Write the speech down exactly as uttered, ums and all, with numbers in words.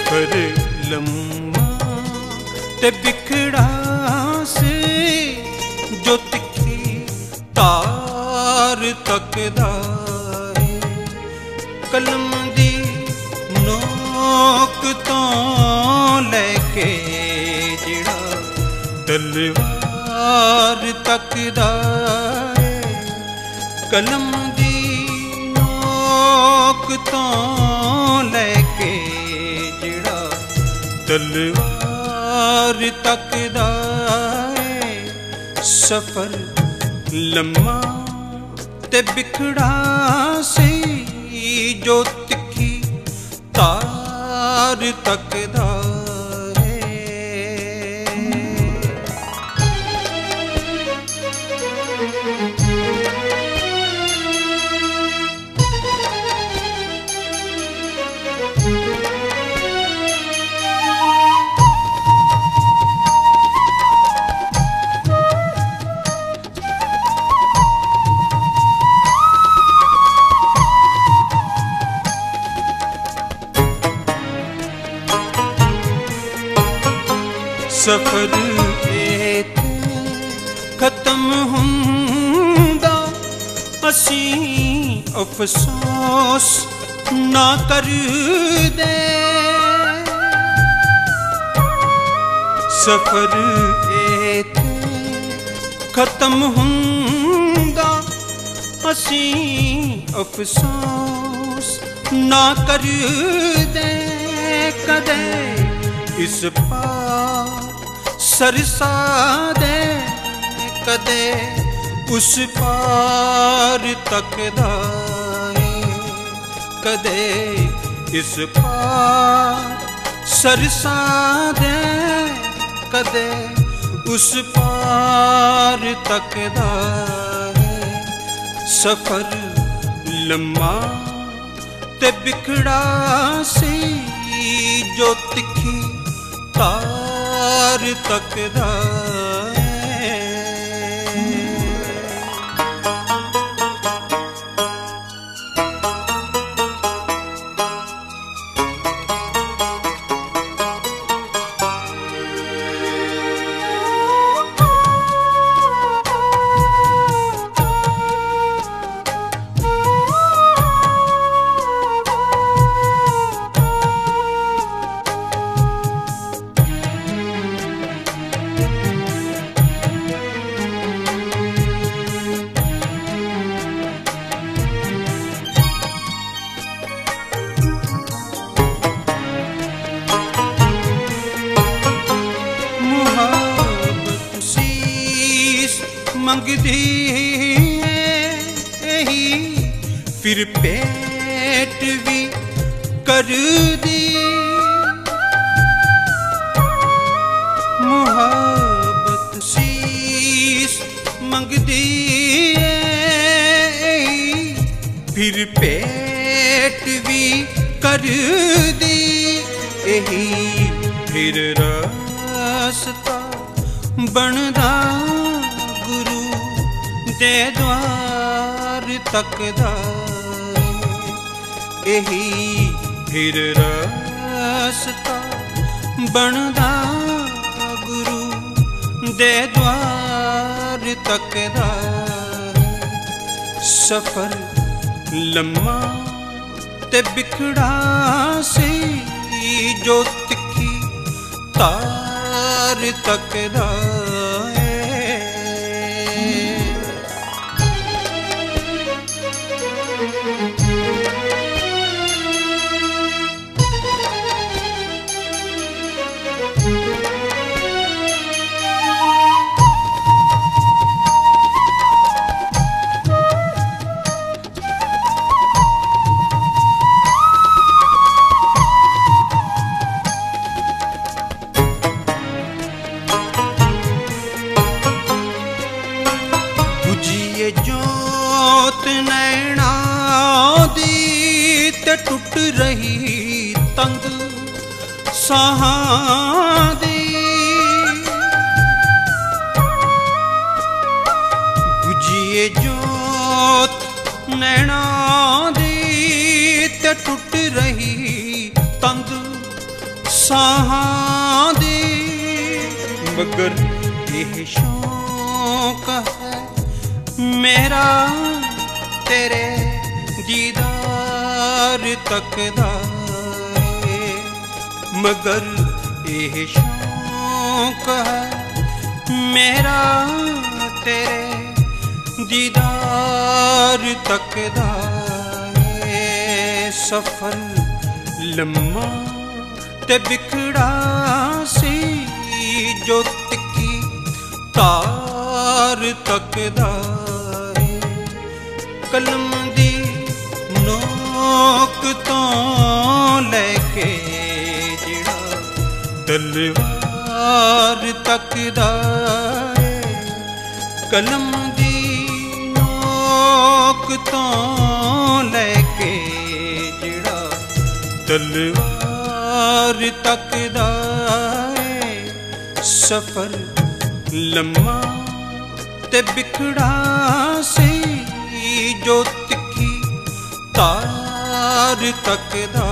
सफर लम्मा ते बिखड़ा से जो तिखी तार तकदा है कलम दी नोक तो लेके जिड़ा तलवार तकदा है कलम दी नोक तो लेके जिड़ा तलवार तकदा है सफर लम्मा ते बिखड़ा से जो तिखी तार तकदा सफर खत्म हुंदा असी अफसोस ना कर दे सफर खत्म हुंदा असी अफसोस ना कर दे कदे इस पार सरसा दे कदे उस पार तकदा है कदे इस पार सरसा दे कदे उस पार तकदा है सफर लम्मा ते बिखड़ा से जो तिखी तार तकदा मंगदी ही फिर पेट भी कर दी मुहब्बत शीश मंगदी फिर पेट भी कर दी यही फिर रास्ता बनदा दे द्वार तकदा यही फिर रास्ता बनदा गुरु दे द्वार तकदा सफर लम्मा ते बिखड़ा से जो तिखी तार तकदा जोत नैना दी ते टुट रही तंग साहां दी बुझिए जोत नैना दी ते टुट रही तंग ਸਾਹਾਂ ਦੀ। ਮਗਰ ਇਹ ਸ਼ੌਕ ਹੈ ਮੇਰਾ ਤੇਰੇ ਦੀਦਾਰ ਤੱਕਦਾ ਏ। ਮਗਰ ਇਹ ਸ਼ੌਕ ਹੈ ਮੇਰਾ ਤੇਰੇ ਦੀਦਾਰ ਤੱਕਦਾ ਏ। ਸਫ਼ਰ ਲੰਮਾ ਤੇ ਵਿਖੜਾ ਸੀ ਜੋ ਤਿੱਖੀ ਤਾਰ ਤੱਕਦਾ ਏ। ਕਲਮ ਦੀ ਨੋਕ ਤੋਂ ਲੈ ਕੇ ਜਿਹੜਾ ਤਲਵਾਰ ਤੱਕਦਾ ਏ। ਕਲਮ ਦੀ ਨੋਕ ਤੋਂ ਲੈ ਕੇ ਜਿਹੜਾ ਤਲਵਾਰ ਤੱਕਦਾ ਏ। ਸਫ਼ਰ ਲੰਮਾ ਤੇ ਵਿਖੜਾ ਸੀ ਜੋ ਤਿੱਖੀ ਤਾਰ ਤੱਕਦਾ